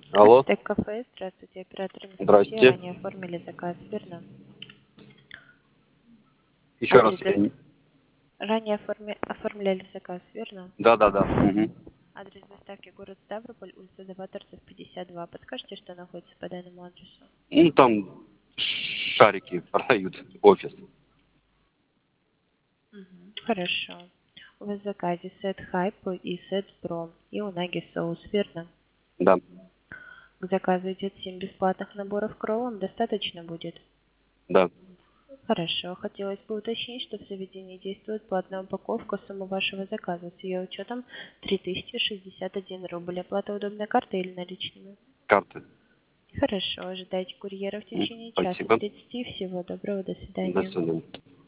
Алло, Стейк кафе, здравствуйте, оператор Анастасия, здрасте. ранее оформили заказ, верно? Еще раз. Адрес ранее оформляли заказ, верно? Да. Мгм. Адрес доставки город Ставрополь, улица Заваторцев, 52. Подскажите, что находится по данному адресу? Ну, там шарики продают, офис. Хорошо. У вас в заказе сет хайп и сет про и унаги соус, верно? Да, К заказу идет 7 бесплатных наборов кролл, вам достаточно будет? да. Хорошо. Хотелось бы уточнить, что в заведении действует платная упаковка. Суммы вашего заказа с ее учетом 3061 рубль. Оплата удобной картой или наличными? Карты. Хорошо. Ожидайте курьера в течение часа Спасибо. 30. Всего доброго. До До свидания. свидания.